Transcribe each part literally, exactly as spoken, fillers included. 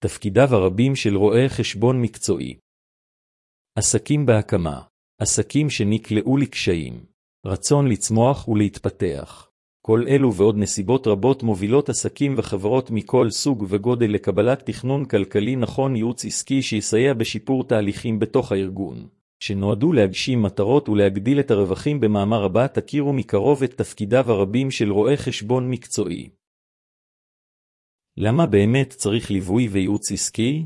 תפקידיו הרבים של רואה חשבון מקצועי. עסקים בהקמה, עסקים שנקלעו לקשיים, רצון לצמוח ולהתפתח. כל אלו ועוד נסיבות רבות מובילות עסקים וחברות מכל סוג וגודל לקבלת תכנון כלכלי נכון, ייעוץ עסקי שיסייע בשיפור תהליכים בתוך הארגון, שנועדו להגשים מטרות ולהגדיל את הרווחים. במאמר הבא תכירו מקרוב את תפקידיו הרבים של רואה חשבון מקצועי. למה באמת צריך ליווי וייעוץ עסקי?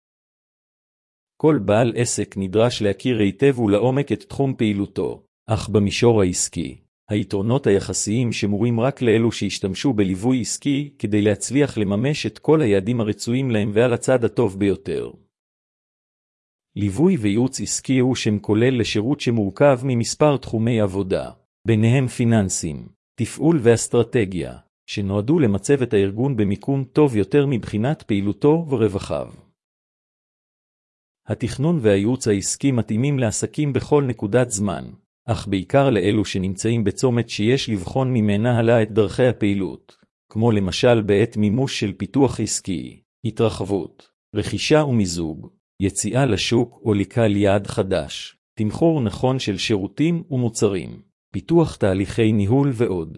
כל בעל עסק נדרש להכיר היטב ולעומק את תחום פעילותו, אך במישור העסקי, היתרונות היחסיים שמורים רק לאלו שהשתמשו בליווי עסקי כדי להצליח לממש את כל היעדים הרצויים להם ועל הצד הטוב ביותר. ליווי וייעוץ עסקי הוא שם כולל לשירות שמורכב ממספר תחומי עבודה, ביניהם פיננסים, תפעול ואסטרטגיה, שנועדו למצב את הארגון במיקום טוב יותר מבחינת פעילותו ורווחיו. התכנון והייעוץ העסקי מתאימים לעסקים בכל נקודת זמן, אך בעיקר לאלו שנמצאים בצומת שיש לבחון ממנה הלאה את דרכי הפעילות, כמו למשל בעת מימוש של פיתוח עסקי, התרחבות, רכישה ומיזוג, יציאה לשוק או לקהל יעד חדש, תמחור נכון של שירותים ומוצרים, פיתוח תהליכי ניהול ועוד.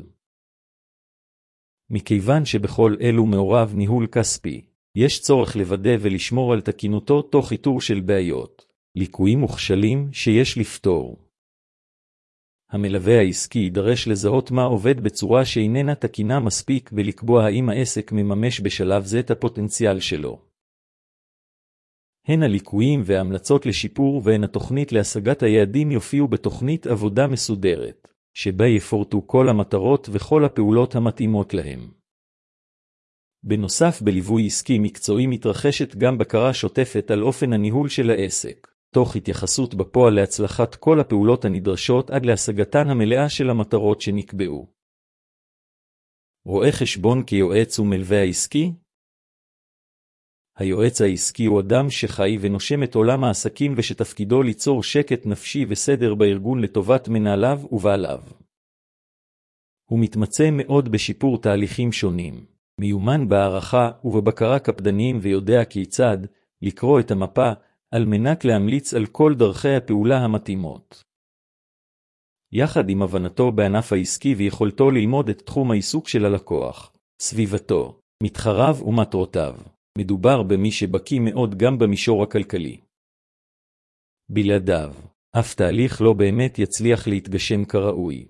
מכיוון שבכל אלו מעורב ניהול כספי, יש צורך לוודא ולשמור על תקינותו תוך איתור של בעיות, ליקויים וכשלים שיש לפתור. המלווה העסקי יידרש לזהות מה עובד בצורה שאיננה תקינה מספיק ולקבוע האם העסק מממש בשלב זה את הפוטנציאל שלו. הן הליקויים וההמלצות לשיפור והן התוכנית להשגת היעדים יופיעו בתוכנית עבודה מסודרת, שבה יפורטו כל המטרות וכל הפעולות המתאימות להם. בנוסף, בליווי עסקי מקצועי מתרחשת גם בקרה שוטפת על אופן הניהול של העסק, תוך התייחסות בפועל להצלחת כל הפעולות הנדרשות עד להשגתן המלאה של המטרות שנקבעו. רואה חשבון כיועץ ומלווה העסקי? היועץ העסקי הוא אדם שחי ונושם את עולם העסקים ושתפקידו ליצור שקט נפשי וסדר בארגון לטובת מנהליו ובעליו. הוא מתמצא מאוד בשיפור תהליכים שונים, מיומן בהערכה ובבקרה קפדניים ויודע כיצד לקרוא את המפה על מנת להמליץ על כל דרכי הפעולה המתאימות. יחד עם הבנתו בענף העסקי ויכולתו ללמוד את תחום העיסוק של הלקוח, סביבתו, מתחריו ומטרותיו, מדובר במי שבקי מאוד גם במישור הכלכלי. בלעדיו, אף תהליך לא באמת יצליח להתגשם כראוי.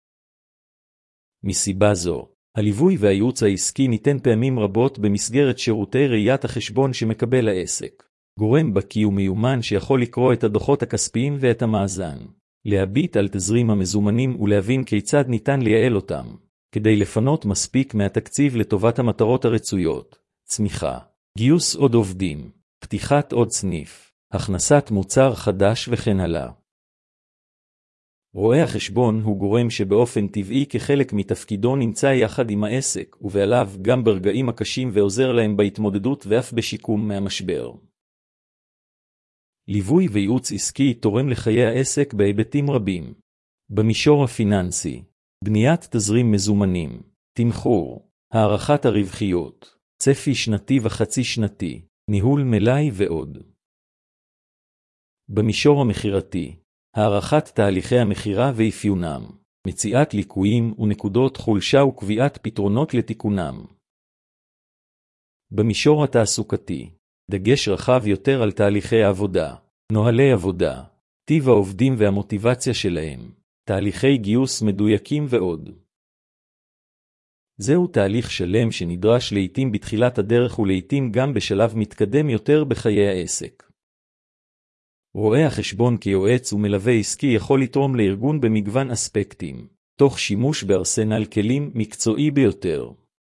מסיבה זו, הליווי והייעוץ העסקי ניתן פעמים רבות במסגרת שירותי ראיית החשבון שמקבל העסק. גורם בקי ומיומן שיכול לקרוא את הדוחות הכספיים ואת המאזן, להביט על תזרים המזומנים ולהבין כיצד ניתן לייעל אותם, כדי לפנות מספיק מהתקציב לטובת המטרות הרצויות, צמיחה, גיוס עוד עובדים, פתיחת עוד סניף, הכנסת מוצר חדש וכן הלאה. רואה החשבון הוא גורם שבאופן טבעי כחלק מתפקידו נמצא יחד עם העסק ובעליו גם ברגעים הקשים ועוזר להם בהתמודדות ואף בשיקום מהמשבר. ליווי וייעוץ עסקי תורם לחיי העסק בהיבטים רבים. במישור הפיננסי, בניית תזרים מזומנים, תמחור, הערכת הרווחיות, צפי שנתי וחצי שנתי, ניהול מלאי ועוד. במישור המחירתי, הערכת תהליכי המחירה ואפיונם, מציאת ליקויים ונקודות חולשה וקביעת פתרונות לתיקונם. במישור התעסוקתי, דגש רחב יותר על תהליכי העבודה, נוהלי עבודה, טיב העובדים והמוטיבציה שלהם, תהליכי גיוס מדויקים ועוד. זהו תהליך שלם שנדרש לעתים בתחילת הדרך ולעתים גם בשלב מתקדם יותר בחיי העסק. רואה החשבון כיועץ ומלווה עסקי יכול לתרום לארגון במגוון אספקטים, תוך שימוש בארסנל כלים מקצועי ביותר.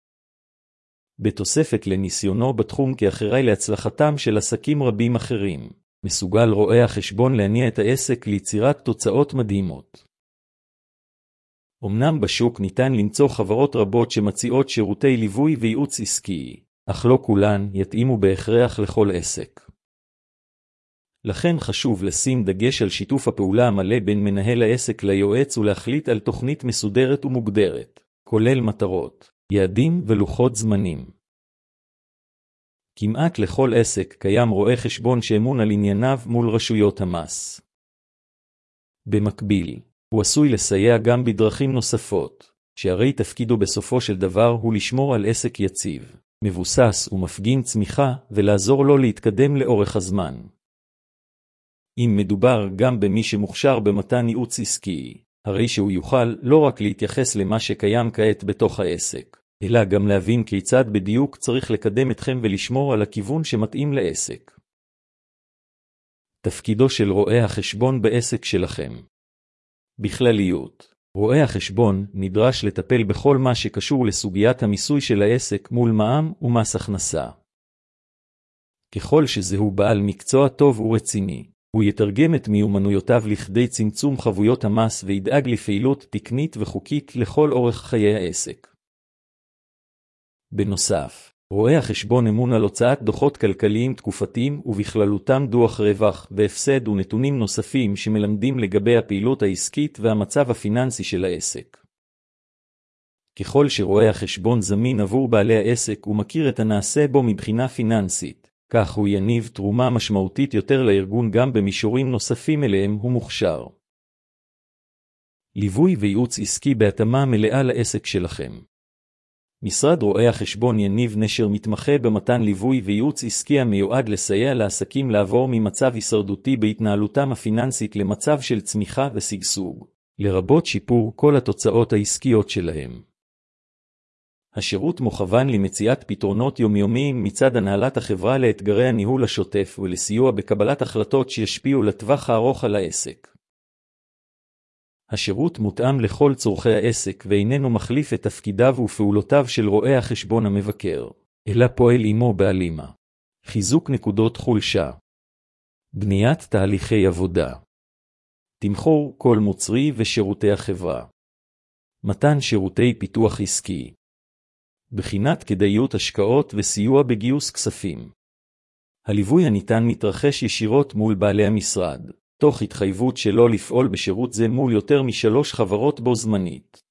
בתוספת לניסיונו בתחום כאחראי להצלחתם של עסקים רבים אחרים, מסוגל רואה החשבון להניע את העסק ליצירת תוצאות מדהימות. אמנם בשוק ניתן למצוא חברות רבות שמציעות שירותי ליווי וייעוץ עסקי, אך לא כולן יתאימו בהכרח לכל עסק. לכן חשוב לשים דגש על שיתוף הפעולה המלא בין מנהל העסק ליועץ ולהחליט על תוכנית מסודרת ומוגדרת, כולל מטרות, יעדים ולוחות זמנים. כמעט לכל עסק קיים רואה חשבון שאמון על ענייניו מול רשויות המס. במקביל, הוא עשוי לסייע גם בדרכים נוספות, שהרי תפקידו בסופו של דבר הוא לשמור על עסק יציב, מבוסס ומפגין צמיחה ולעזור לו להתקדם לאורך הזמן. אם מדובר גם במי שמוכשר במתן ייעוץ עסקי, הרי שהוא יוכל לא רק להתייחס למה שקיים כעת בתוך העסק, אלא גם להבין כיצד בדיוק צריך לקדם אתכם ולשמור על הכיוון שמתאים לעסק. תפקידו של רואה החשבון בעסק שלכם. בכלליות, רואה החשבון נדרש לטפל בכל מה שקשור לסוגיית המיסוי של העסק מול מע"מ ומס הכנסה. ככל שזהו בעל מקצוע טוב ורציני, הוא יתרגם את מיומנויותיו לכדי צמצום חבויות המס וידאג לפעילות תקנית וחוקית לכל אורך חיי העסק. בנוסף, רואה החשבון אמון על הוצאת דוחות כלכליים תקופתיים ובכללותם דוח רווח והפסד ונתונים נוספים שמלמדים לגבי הפעילות העסקית והמצב הפיננסי של העסק. ככל שרואה החשבון זמין עבור בעלי העסק ומכיר את הנעשה בו מבחינה פיננסית, כך הוא יניב תרומה משמעותית יותר לארגון גם במישורים נוספים אליהם הוא מוכשר. ליווי וייעוץ עסקי בהתאמה מלאה לעסק שלכם. משרד רואי החשבון יניב נשר מתמחה במתן ליווי וייעוץ עסקי המיועד לסייע לעסקים לעבור ממצב הישרדותי בהתנהלותם הפיננסית למצב של צמיחה ושגשוג, לרבות שיפור כל התוצאות העסקיות שלהם. השירות מוכוון למציאת פתרונות יומיומיים מצד הנהלת החברה לאתגרי הניהול השוטף ולסיוע בקבלת החלטות שישפיעו לטווח הארוך על העסק. השירות מותאם לכל צורכי העסק ואיננו מחליף את תפקידיו ופעולותיו של רואה החשבון המבקר, אלא פועל עמו בהלימה. חיזוק נקודות חולשה. בניית תהליכי עבודה. תמחור כל מוצרי ושירותי החברה. מתן שירותי פיתוח עסקי. בחינת כדאיות השקעות וסיוע בגיוס כספים. הליווי הניתן מתרחש ישירות מול בעלי המשרד, תוך התחייבות שלא לפעול בשירות זה מול יותר משלוש חברות בו זמנית.